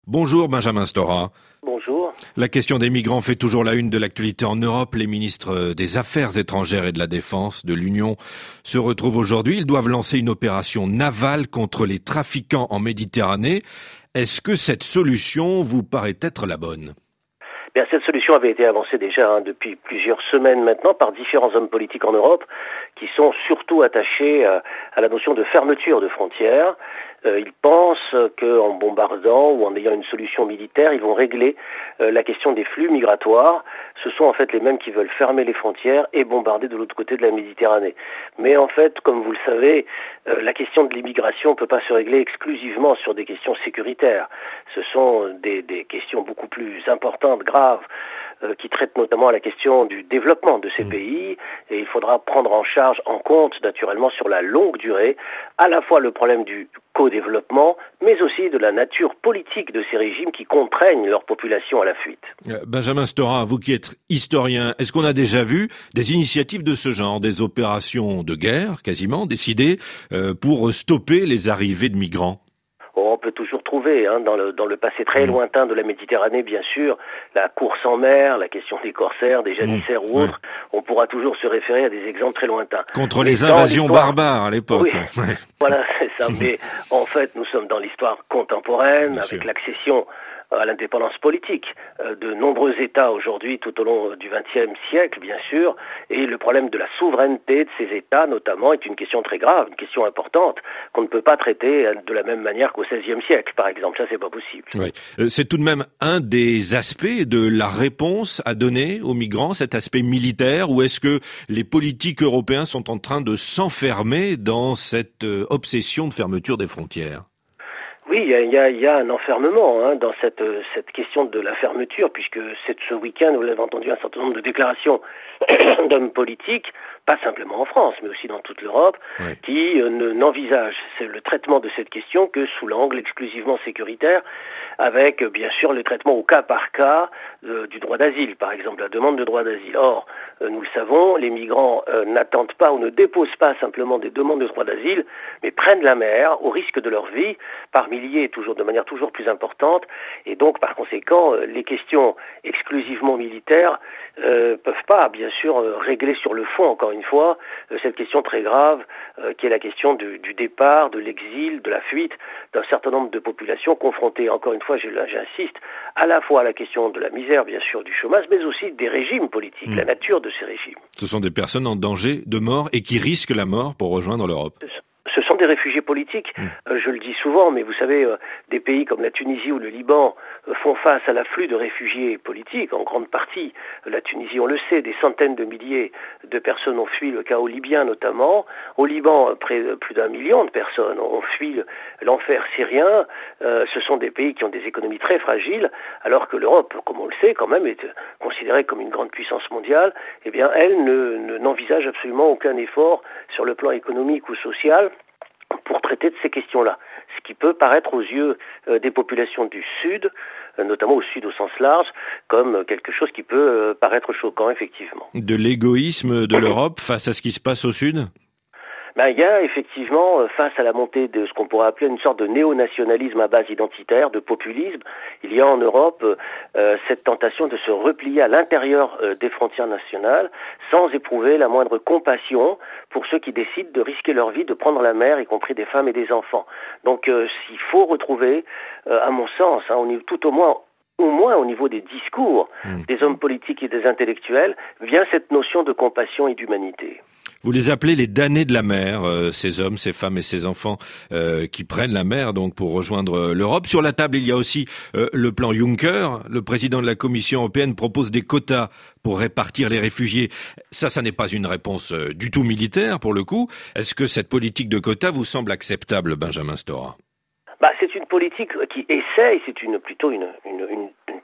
Bonjour Benjamin Stora. Bonjour. La question des migrants fait toujours la une de l'actualité en Europe. Les ministres des Affaires étrangères et de la Défense de l'Union se retrouvent aujourd'hui. Ils doivent lancer une opération navale contre les trafiquants en Méditerranée. Est-ce que cette solution vous paraît être la bonne ? Bien, cette solution avait été avancée déjà depuis plusieurs semaines maintenant par différents hommes politiques en Europe qui sont surtout attachés à la notion de fermeture de frontières. Ils pensent qu'en bombardant ou en ayant une solution militaire, ils vont régler la question des flux migratoires. Ce sont en fait les mêmes qui veulent fermer les frontières et bombarder de l'autre côté de la Méditerranée. Mais en fait, comme vous le savez, la question de l'immigration ne peut pas se régler exclusivement sur des questions sécuritaires. Ce sont des questions beaucoup plus importantes, graves, qui traitent notamment à la question du développement de ces pays, et il faudra prendre en charge, en compte naturellement sur la longue durée, à la fois le problème du co-développement, mais aussi de la nature politique de ces régimes qui contraignent leur population à la fuite. Benjamin Stora, vous qui êtes historien, est-ce qu'on a déjà vu des initiatives de ce genre, des opérations de guerre quasiment décidées pour stopper les arrivées de migrants ? On peut toujours trouver, dans le passé très lointain de la Méditerranée, bien sûr, la course en mer, la question des corsaires, des janissaires ou autres, on pourra toujours se référer à des exemples très lointains. Contre les invasions barbares à l'époque. Oui, voilà, c'est ça. Mais en fait, nous sommes dans l'histoire contemporaine, bien avec sûr. L'accession à l'indépendance politique de nombreux États aujourd'hui tout au long du XXe siècle, bien sûr, et le problème de la souveraineté de ces États, notamment, est une question très grave, une question importante, qu'on ne peut pas traiter de la même manière qu'au XVIe siècle, par exemple. Ça, c'est pas possible. Oui. C'est tout de même un des aspects de la réponse à donner aux migrants, cet aspect militaire, ou est-ce que les politiques européens sont en train de s'enfermer dans cette obsession de fermeture des frontières ? Oui, il y a un enfermement dans cette question de la fermeture, puisque ce week-end, vous l'avez entendu, un certain nombre de déclarations d'hommes politiques, pas simplement en France, mais aussi dans toute l'Europe, qui n'envisagent le traitement de cette question que sous l'angle exclusivement sécuritaire, avec bien sûr le traitement au cas par cas du droit d'asile, par exemple, la demande de droit d'asile. Or, nous le savons, les migrants n'attendent pas ou ne déposent pas simplement des demandes de droit d'asile, mais prennent la mer au risque de leur vie, par milliers, de manière toujours plus importante, et donc par conséquent, les questions exclusivement militaires peuvent pas, bien sûr, régler sur le fond, encore une fois, cette question très grave qui est la question du départ, de l'exil, de la fuite d'un certain nombre de populations confrontées, encore une fois, j'insiste, à la fois à la question de la misère, bien sûr, du chômage, mais aussi des régimes politiques, la nature de ces régimes. Ce sont des personnes en danger de mort et qui risquent la mort pour rejoindre l'Europe. Ce sont des réfugiés politiques, je le dis souvent, mais vous savez, des pays comme la Tunisie ou le Liban font face à l'afflux de réfugiés politiques, en grande partie. La Tunisie, on le sait, des centaines de milliers de personnes ont fui le chaos libyen notamment. Au Liban, plus d'1 million de personnes ont fui l'enfer syrien. Ce sont des pays qui ont des économies très fragiles, alors que l'Europe, comme on le sait, quand même, est considérée comme une grande puissance mondiale. Eh bien, elle n'envisage absolument aucun effort sur le plan économique ou social pour traiter de ces questions-là. Ce qui peut paraître aux yeux des populations du Sud, notamment au Sud au sens large, comme quelque chose qui peut paraître choquant, effectivement. De l'égoïsme de l'Europe face à ce qui se passe au Sud ? Il y a effectivement, face à la montée de ce qu'on pourrait appeler une sorte de néo-nationalisme à base identitaire, de populisme, il y a en Europe cette tentation de se replier à l'intérieur des frontières nationales sans éprouver la moindre compassion pour ceux qui décident de risquer leur vie, de prendre la mer, y compris des femmes et des enfants. Donc il faut retrouver, à mon sens, tout au moins au niveau des discours des hommes politiques et des intellectuels, vient cette notion de compassion et d'humanité. Vous les appelez les damnés de la mer, ces hommes, ces femmes et ces enfants qui prennent la mer donc pour rejoindre l'Europe. Sur la table, il y a aussi le plan Juncker. Le président de la Commission européenne propose des quotas pour répartir les réfugiés. Ça n'est pas une réponse du tout militaire pour le coup. Est-ce que cette politique de quotas vous semble acceptable, Benjamin Stora ? C'est une politique qui essaye, c'est plutôt une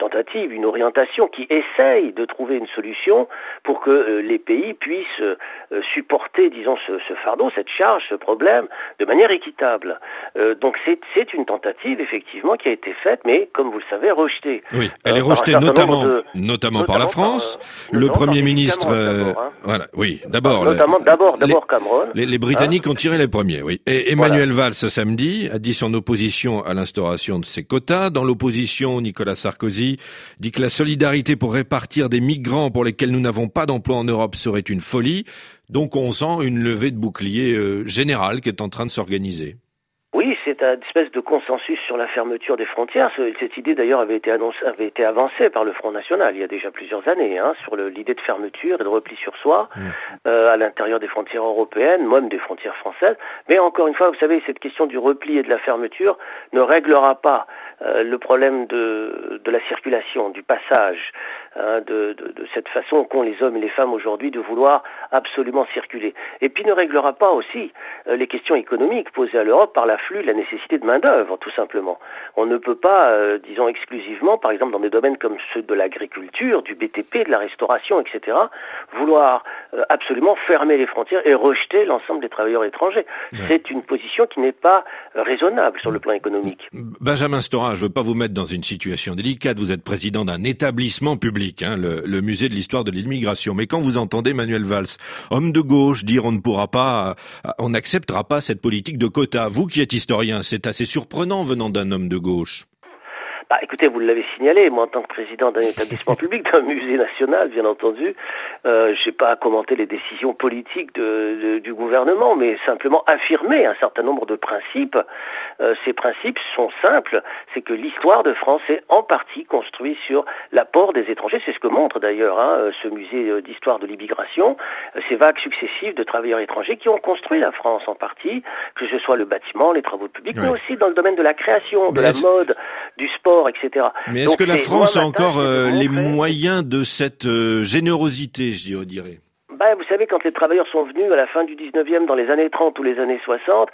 tentative, une orientation qui essaye de trouver une solution pour que les pays puissent supporter, disons, ce fardeau, cette charge, ce problème, de manière équitable. Donc c'est une tentative, effectivement, qui a été faite, mais, comme vous le savez, rejetée. Oui, elle est rejetée notamment par la France. Le Premier ministre... voilà, oui, d'abord... D'abord Cameron. Les Britanniques ont tiré les premiers, oui. Et Emmanuel Valls, samedi, a dit son opposition à l'instauration de ces quotas. Dans l'opposition, Nicolas Sarkozy dit que la solidarité pour répartir des migrants pour lesquels nous n'avons pas d'emploi en Europe serait une folie. Donc on sent une levée de bouclier générale qui est en train de s'organiser. Oui, c'est une espèce de consensus sur la fermeture des frontières. Cette idée d'ailleurs avait été avancée par le Front National il y a déjà plusieurs années, sur l'idée de fermeture et de repli sur soi à l'intérieur des frontières européennes, même des frontières françaises. Mais encore une fois, vous savez, cette question du repli et de la fermeture ne réglera pas le problème de la circulation, du passage, de cette façon qu'ont les hommes et les femmes aujourd'hui de vouloir absolument circuler. Et puis ne réglera pas aussi les questions économiques posées à l'Europe par l'afflux, la nécessité de main-d'œuvre, tout simplement. On ne peut pas, disons exclusivement, par exemple dans des domaines comme ceux de l'agriculture, du BTP, de la restauration, etc., vouloir absolument fermer les frontières et rejeter l'ensemble des travailleurs étrangers. Ouais. C'est une position qui n'est pas raisonnable sur le plan économique. Benjamin Stora, je ne veux pas vous mettre dans une situation délicate. Vous êtes président d'un établissement public, le musée de l'histoire de l'immigration. Mais quand vous entendez Manuel Valls, homme de gauche, dire on n'acceptera pas cette politique de quotas, vous qui êtes historien, c'est assez surprenant venant d'un homme de gauche. Bah, écoutez, vous l'avez signalé, moi en tant que président d'un établissement public, d'un musée national, bien entendu, j'ai pas à commenter les décisions politiques du gouvernement, mais simplement affirmer un certain nombre de principes. Ces principes sont simples, c'est que l'histoire de France est en partie construite sur l'apport des étrangers, c'est ce que montre d'ailleurs ce musée d'histoire de l'immigration, ces vagues successives de travailleurs étrangers qui ont construit la France en partie, que ce soit le bâtiment, les travaux publics, mais aussi dans le domaine de la création, de la mode, du sport, etc. Mais est-ce que la France a encore les moyens de cette générosité, je dirais ? Vous savez, quand les travailleurs sont venus à la fin du 19e, dans les années 30 ou les années 60,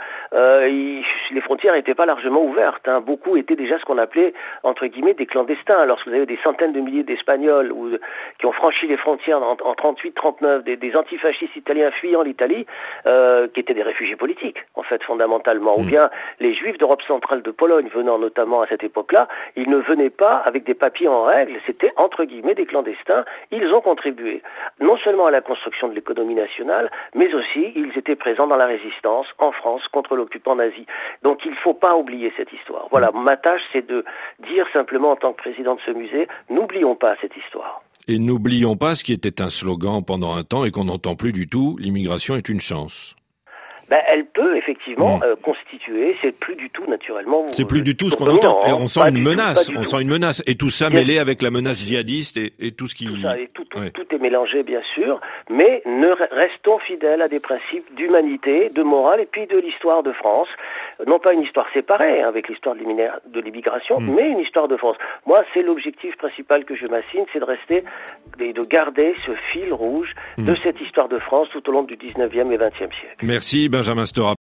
les frontières n'étaient pas largement ouvertes. Beaucoup étaient déjà ce qu'on appelait, entre guillemets, des clandestins. Lorsque vous avez des centaines de milliers d'Espagnols qui ont franchi les frontières en 38-39, des antifascistes italiens fuyant l'Italie, qui étaient des réfugiés politiques, en fait, fondamentalement. Ou bien les Juifs d'Europe centrale, de Pologne, venant notamment à cette époque-là, ils ne venaient pas avec des papiers en règle, c'était, entre guillemets, des clandestins. Ils ont contribué, non seulement à la construction de l'économie nationale, mais aussi ils étaient présents dans la résistance en France contre l'occupant nazi. Donc il ne faut pas oublier cette histoire. Voilà, ma tâche c'est de dire simplement en tant que président de ce musée, n'oublions pas cette histoire. Et n'oublions pas ce qui était un slogan pendant un temps et qu'on n'entend plus du tout, l'immigration est une chance. Elle peut effectivement constituer, c'est plus du tout naturellement... C'est plus du tout ce qu'on entend, et on sent une menace, et tout ça mêlé avec la menace djihadiste et tout ce qui... Tout est mélangé bien sûr, mais restons fidèles à des principes d'humanité, de morale et puis de l'histoire de France, non pas une histoire séparée avec l'histoire de l'immigration, mais une histoire de France. Moi c'est l'objectif principal que je m'assigne, c'est de rester et de garder ce fil rouge de cette histoire de France tout au long du 19e et 20e siècle. Merci Benjamin Stora.